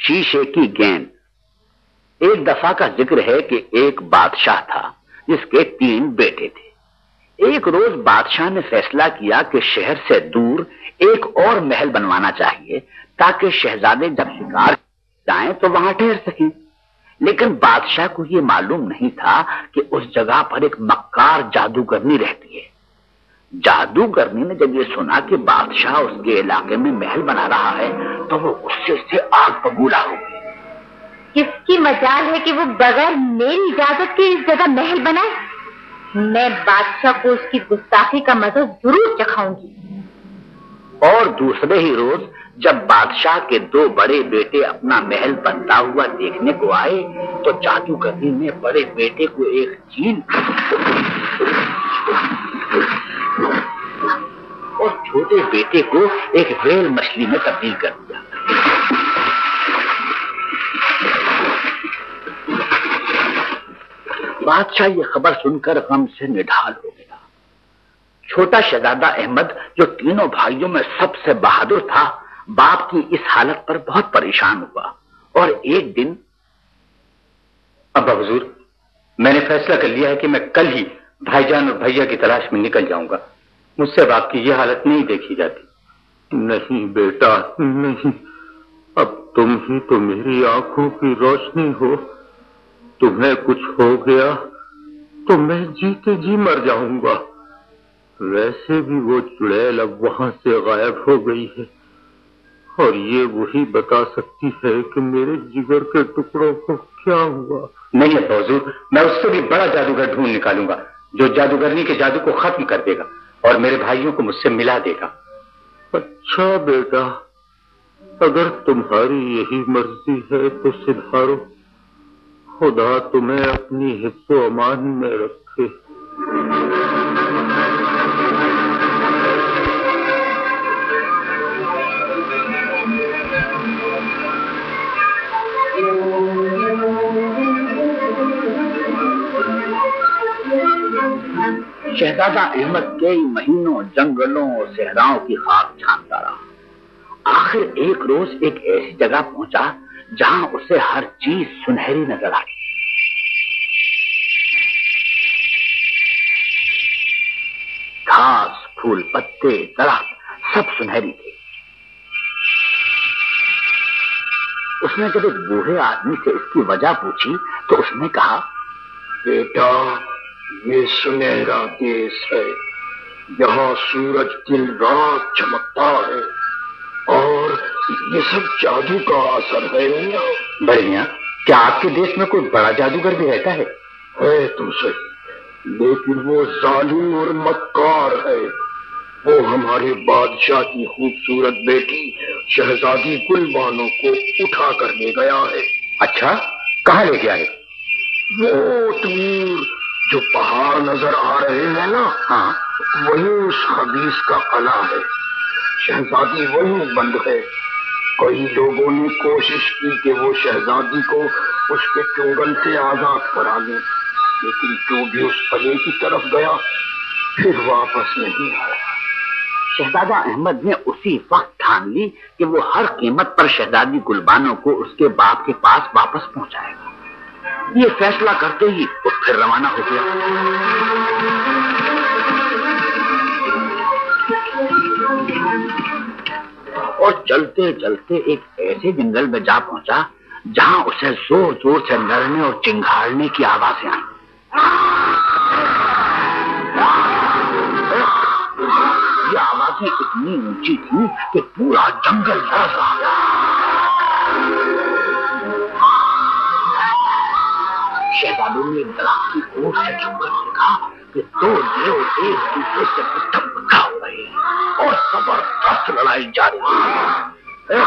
शीशे की गेंद। एक दफा का जिक्र है कि एक बादशाह था जिसके 3 बेटे थे। एक रोज बादशाह ने फैसला किया कि शहर से दूर एक और महल बनवाना चाहिए ताकि शहजादे जब शिकार जाएं तो वहां ठहर सकें। लेकिन बादशाह को यह मालूम नहीं था कि उस जगह पर एक मक्कार जादूगरनी रहती है। जादूगरनी ने जब ये सुना कि बादशाह उसके इलाके में महल बना रहा है तो वो गुस्से से आग बबूला हो गई। किसकी मजाल है कि वो बगैर मेरी इजाजत के इस जगह महल बनाए। मैं बादशाह को उसकी गुस्ताखी का मजा जरूर चखाऊंगी। और दूसरे ही रोज जब बादशाह के 2 बड़े बेटे अपना महल बनता हुआ देखने को आए तो जादूगरनी ने बड़े बेटे को एक चील और छोटे बेटे को एक व्हेल मछली में तब्दील कर दिया। बादशाह ये खबर सुनकर गम से निढाल हो गया। छोटा शहजादा अहमद जो तीनों भाइयों में सबसे बहादुर था, बाप की इस हालत पर बहुत परेशान हुआ और एक दिन, अब्बा हुजूर, मैंने फैसला कर लिया है कि मैं कल ही भाईजान और भैया की तलाश में निकल जाऊंगा। मुझसे बाप की यह हालत नहीं देखी जाती। नहीं बेटा नहीं, अब तुम ही तो मेरी आंखों की रोशनी हो। तुम्हें कुछ हो गया तो मैं जीते जी मर जाऊंगा। वैसे भी वो चुड़ैल अब वहां से गायब हो गई है और ये वही बता सकती है कि मेरे जिगर के टुकड़ों को क्या हुआ। नहीं अब्बा हुजूर, मैं उससे भी बड़ा जादूगर ढूंढ निकालूंगा जो जादूगरनी के जादू को खत्म कर देगा और मेरे भाइयों को मुझसे मिला देगा। अच्छा बेटा, अगर तुम्हारी यही मर्जी है तो सिधारो। खुदा तुम्हें अपनी हिफ्ज़ो अमान में रखे। शहजादा अहमद कई महीनों जंगलों और सहराओं की खाक छानता रहा। आखिर एक रोज एक ऐसी जगह पहुंचा जहां उसे हर चीज सुनहरी नजर आई। घास, फूल, पत्ते, दरख्त सब सुनहरी थे। उसने जब एक बूढ़े आदमी से इसकी वजह पूछी तो उसने कहा, बेटा, ये सुनहरा देश है। यहाँ सूरज दिन रात चमकता है और ये सब जादू का असर है। मियां बढ़िया, क्या आपके देश में कोई बड़ा जादूगर भी रहता है? है तो सही, लेकिन वो जालिम और मक्कार है। वो हमारे बादशाह की खूबसूरत बेटी शहजादी गुलबानो को उठा कर ले गया है। अच्छा, कहाँ ले गया है? वो दूर जो पहाड़ नजर आ रहे हैं ना, हाँ, वही उस खबीस का कला है। शहजादी वही बंद है। कई लोगों ने कोशिश की कि वो शहजादी को उसके चुंगल से आजाद करा ले, लेकिन जो भी उस कले की तरफ गया फिर वापस नहीं आया। शहजादा अहमद ने उसी वक्त ठान ली कि वो हर कीमत पर शहजादी गुलबानो को उसके बाप के पास वापस पहुंचाएगा। ये फैसला करते ही वो फिर रवाना हो गया। और चलते चलते एक ऐसे जंगल में जा पहुंचा जहां उसे जोर जोर से लड़ने और चिंगाड़ने की आवाजें आई। ये आवाजें इतनी ऊंची थी कि पूरा जंगल लड़ रहा था। शहजादों ने दरख्त की ओर से झुककर देखा कि 2 देव एक दूसरे से मुठभेड़ हो रहे हैं और जबरदस्त लड़ाई जारी है।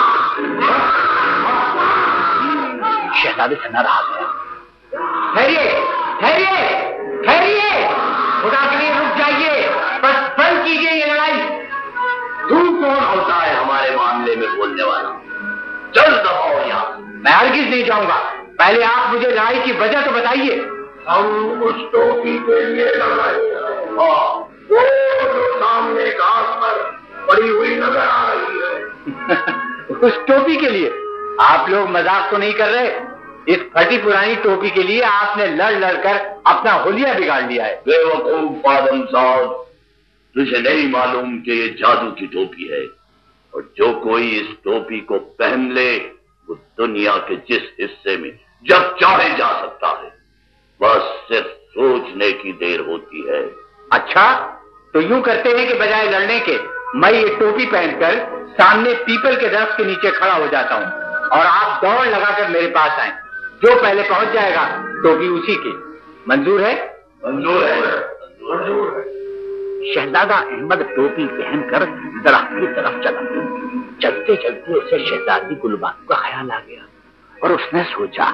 शहजादे से न रहा गया। ठहरिए, ठहरिए, ठहरिए, खुदा के लिए रुक जाइए, बस बंद कीजिए ये लड़ाई। तू कौन होता है हमारे मामले में बोलने वाला? चल दबाओ यहाँ। मैं हरगिज नहीं जाऊंगा। पहले आप मुझे लड़ाई की वजह तो बताइए। हम उस टोपी के लिए लड़ रहे हैं। वो जो सामने घास पर पड़ी हुई नजर आ रही है। उस टोपी के लिए? आप लोग मजाक तो नहीं कर रहे? इस फटी पुरानी टोपी के लिए आपने लड़ लड़कर अपना होलिया बिगाड़ लिया है। बेवकूफ आदम साहब, तुझे नहीं मालूम कि ये जादू की टोपी है, और जो कोई इस टोपी को पहन ले वो दुनिया के जिस हिस्से में जब चाहे जा सकता है। बस सिर्फ सोचने की देर होती है। अच्छा, तो यूं करते हैं कि बजाय लड़ने के मैं ये टोपी पहनकर सामने पीपल के दरख्त के नीचे खड़ा हो जाता हूं और आप दौड़ लगाकर मेरे पास आए। जो पहले पहुंच जाएगा टोपी उसी की। मंजूर है? मंजूर है, मंजूर है। शहजादा अहमद टोपी पहनकर दरख्त की तरफ चला। चलते चलते उसे शहजादी गुलबानो का ख्याल आ गया और उसने सोचा,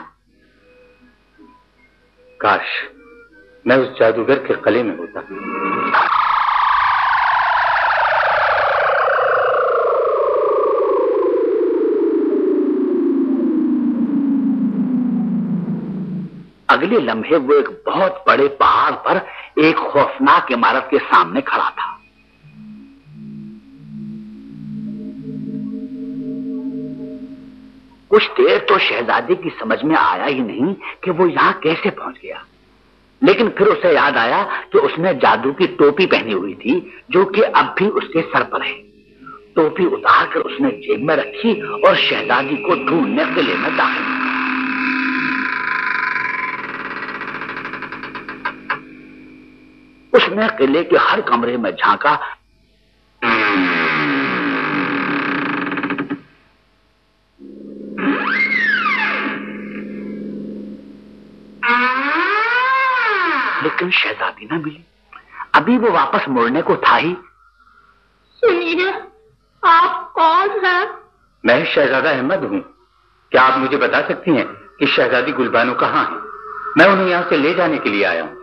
काश मैं उस जादूगर के कले में होता। अगले लम्हे वो एक बहुत बड़े पहाड़ पर एक खौफनाक इमारत के सामने खड़ा था। कुछ देर तो शहजादी की समझ में आया ही नहीं कि वो यहां कैसे पहुंच गया, लेकिन फिर उसे याद आया कि उसने जादू की टोपी पहनी हुई थी जो कि अब भी उसके सर पर है। टोपी उतारकर उसने जेब में रखी और शहजादी को ढूंढने किले में दाखिल हुआ। उसने किले के हर कमरे में झांका, लेकिन शहजादी न मिली। अभी वो वापस मुड़ने को था ही। सुनिए, आप कौन हैं? मैं शहजादा अहमद हूँ। क्या आप मुझे बता सकती हैं कि शहजादी गुलबानो कहाँ है? मैं उन्हें यहाँ से ले जाने के लिए आया हूँ।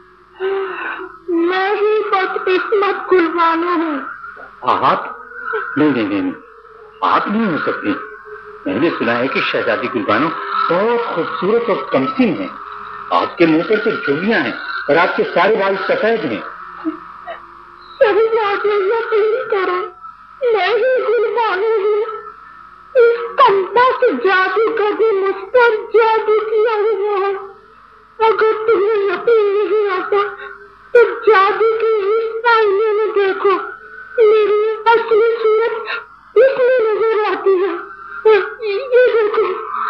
मैं ही बदकिस्मत गुलबानो हूँ। आप? नहीं नहीं नहीं, आप नहीं हो सकती। मैंने सुना है कि शहजादी गुलबानो बहुत खूबसूरत और कमसीन है। आपके मुंह पर तो झुर्रियां हैं और आपके सारे बाल सफेद हैं। सही बात है, यकीन करो, मैं ही गुलबानो हूँ। इस कमता से जादूगर ने मुझ पर जादू किया हुआ है। अगर तुम्हें यकीन नहीं आता तो जादू के इस आईने में देखो, मेरी असली सूरत इसमें नजर आती है। ये देखो।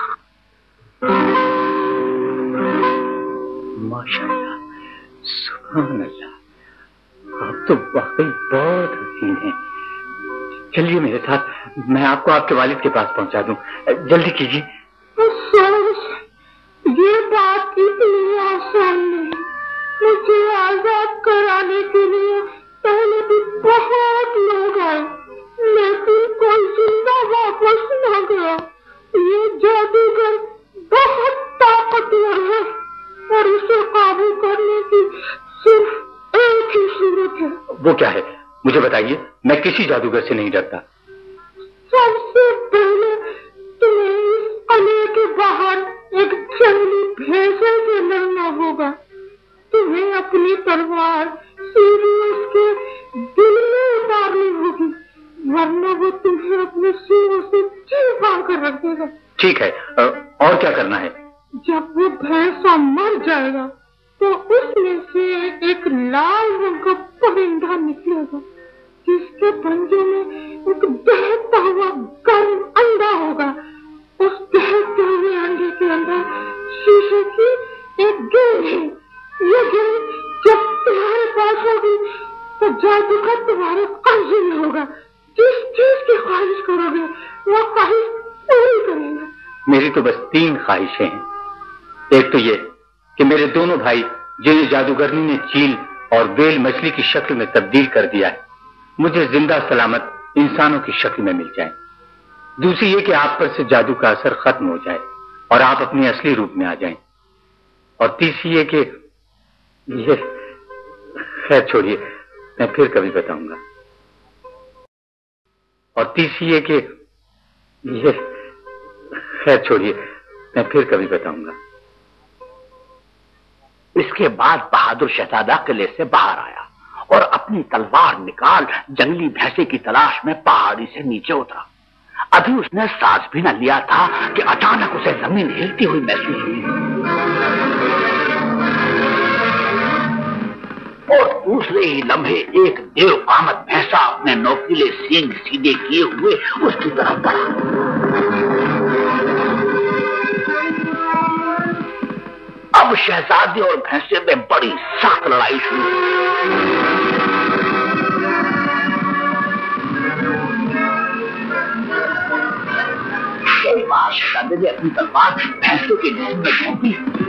माशाअल्लाह, सुभान अल्लाह, आप तो वाकई बहुत हसीन हैं। चलिए मेरे साथ, मैं आपको आपके वालिद के पास पहुंचा दूं। जल्दी कीजिए। अफसोस, ये बात इतनी आसान नहीं। मुझे आजाद कराने के लिए पहले भी बहुत लोग आए, लेकिन कोई जिंदा वापस न गया। ये जादूगर बहुत ताकतवर है और उसे काबू करने की सिर्फ एक ही सूरत है। वो क्या है, मुझे बताइए। मैं किसी जादूगर से नहीं डरता। सबसे पहले तुम्हें इस किले के बाहर एक जंगली भैंसे से लड़ना होगा। तुम्हें अपनी तलवार सीधे उसके दिल में उतारनी होगी, वरना वो तुम्हें अपने सीनों से चीर कर रख देगा। ठीक है, और क्या करना है? जब वो भैंसा मर जाएगा तो उसमें से एक लाल रंग का परिंदा निकलेगा, जिसके पंजे में एक दहकता हुआ गर्म अंडा होगा। उस दहकते हुए अंडे के अंदर शीशे की एक गेंद है। ये गेंद जब तुम्हारे पास होगी तो जादूगर तुम्हारे कब्जे में होगा। जिस चीज की ख्वाहिश करोगे वो ख्वाहिश पूरी करेगा। मेरी तो बस 3 ख्वाहिशें हैं। एक तो ये कि मेरे दोनों भाई, जिन्हें जादूगरनी ने चील और बेल मछली की शक्ल में तब्दील कर दिया है, मुझे जिंदा सलामत इंसानों की शक्ल में मिल जाए। दूसरी ये कि आप पर से जादू का असर खत्म हो जाए और आप अपने असली रूप में आ जाएं। और तीसरी ये कि ये, खैर छोड़िए, मैं फिर कभी बताऊंगा। और तीसरी ये कि ये, खैर छोड़िए, मैं फिर कभी बताऊंगा। इसके बाद बहादुर शहजादा किले से बाहर आया और अपनी तलवार निकाल जंगली भैंसे की तलाश में पहाड़ी से नीचे उतरा। अभी उसने सांस भी न लिया था कि अचानक उसे जमीन हिलती हुई महसूस हुई और दूसरे ही लम्हे एक देवकामत भैंसा अपने नोकीले सींग सीधे किए हुए उसकी तरफ बढ़ा। अब शहजादे और भैंसे में बड़ी सख्त लड़ाई शुरू हुई। कई बार शहजादे ने अपनी तलवार भैंसों के जिस्म में झोंकी,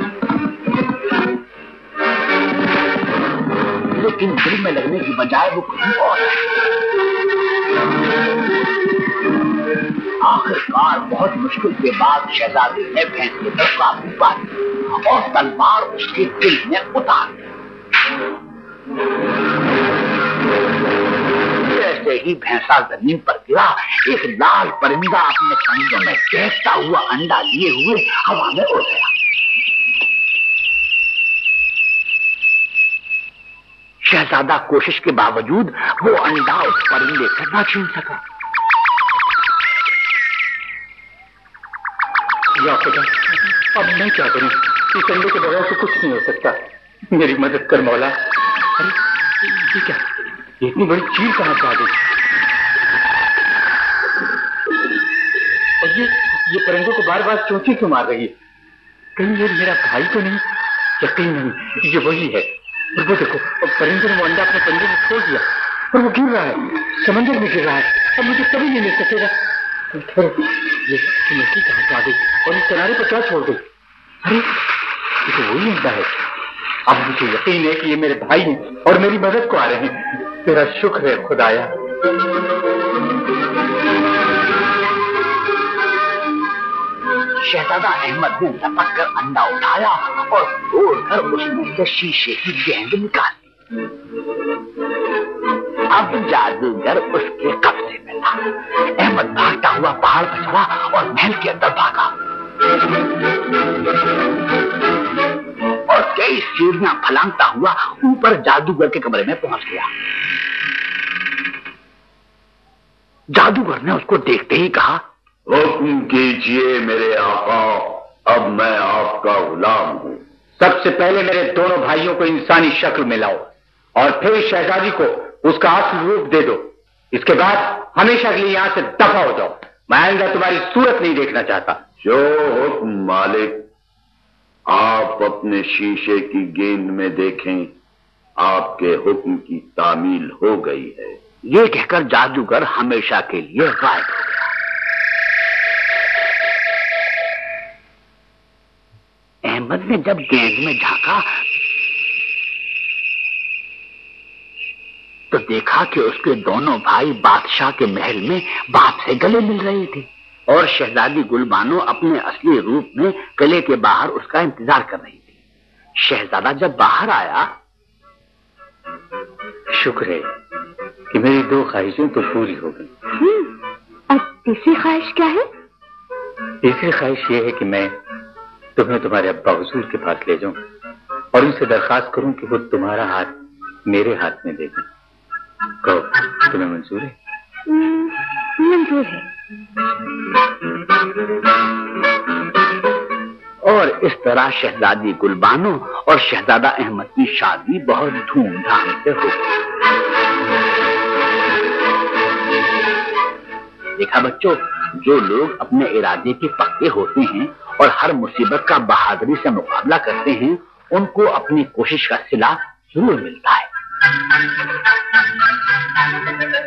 लेकिन दिल में लगने की बजाय वो कहीं और। आखिरकार बहुत मुश्किल के बाद शहजादे ने भैंसे पर काबू पा लिया और तलवार उसके दिल में उतार दी। जैसे ही भैंसा जमीन पर गिरा, एक लाल परिंदा अपने पंजों में चहकता हुआ अंडा लिए हुए हवा में उड़ गया। शहजादा कोशिश के बावजूद वो अंडा उस परिंदे से न छीन सका। या खुदा, अब मैं क्या करूं? इस अंडे के बगैर से कुछ नहीं हो सकता। मेरी मदद कर मौला। अरे ये क्या, इतनी बड़ी चील कहां से आ गई? और ये परिंदों को बार बार चोंची क्यों मार रही है? कहीं ये मेरा भाई तो नहीं? यकीन नहीं, ये वही है। और वो देखो, परिंदे ने वो अंडा अपने पंजे में छोड़ दिया और वो गिर रहा है, समंदर में गिर रहा है। अब मुझे कभी नहीं मिल सकेगा। ये मछली कहां से आ गई और इस किनारे पर क्या छोड़ गई? अरे ये तो वही अंडा है। अब मुझे यकीन है कि ये मेरे भाई हैं और मेरी मदद को आ रहे हैं। तेरा शुक्र है खुदाया। शहजादा अहमद ने लपक कर अंडा उठाया और तोड़कर उसमें से शीशे की गेंद निकाली। अब जादूगर उसके कब्जे में था। अहमद भागता हुआ पहाड़ पर चढ़ा और महल के अंदर भागा और कई सीढ़ियां फलांगता हुआ ऊपर जादूगर के कमरे में पहुंच गया। जादूगर ने उसको देखते ही कहा, हुक्म कीजिए मेरे आका, अब मैं आपका गुलाम हूं। सबसे पहले मेरे दोनों भाइयों को इंसानी शक्ल में लाओ और फिर शहजादी को उसका असली रूप दे दो। इसके बाद हमेशा के लिए यहां से दफा हो जाओ। मैं आइंदा तुम्हारी सूरत नहीं देखना चाहता। जो हुक्म मालिक। आप अपने शीशे की गेंद में देखें, आपके हुक्म की तामील हो गई है। ये कहकर जादूगर हमेशा के लिए गायब हो गया। अहमद ने जब गेंद में झांका तो देखा कि उसके दोनों भाई बादशाह के महल में बाप से गले मिल रहे थे और शहजादी गुलबानो अपने असली रूप में किले के बाहर उसका इंतजार कर रही थी। शहजादा जब बाहर आया, शुक्र है कि मेरी दो ख्वाहिशें तो पूरी हो गई। और तीसरी ख्वाहिश क्या है? तीसरी ख्वाहिश ये है कि मैं तुम्हें तुम्हारे अब्बा हुजूर के पास ले जाऊं और उनसे दरखास्त करूं कि वो तुम्हारा हाथ मेरे हाथ में दे दें। कहो, तुम्हें मंजूर है? मंजूर है। और इस तरह शहजादी गुलबानो और शहजादा अहमद की शादी बहुत धूमधाम से हो गई। देखा बच्चों, जो लोग अपने इरादे के पक्के होते हैं और हर मुसीबत का बहादुरी से मुकाबला करते हैं, उनको अपनी कोशिश का सिला जरूर मिलता है।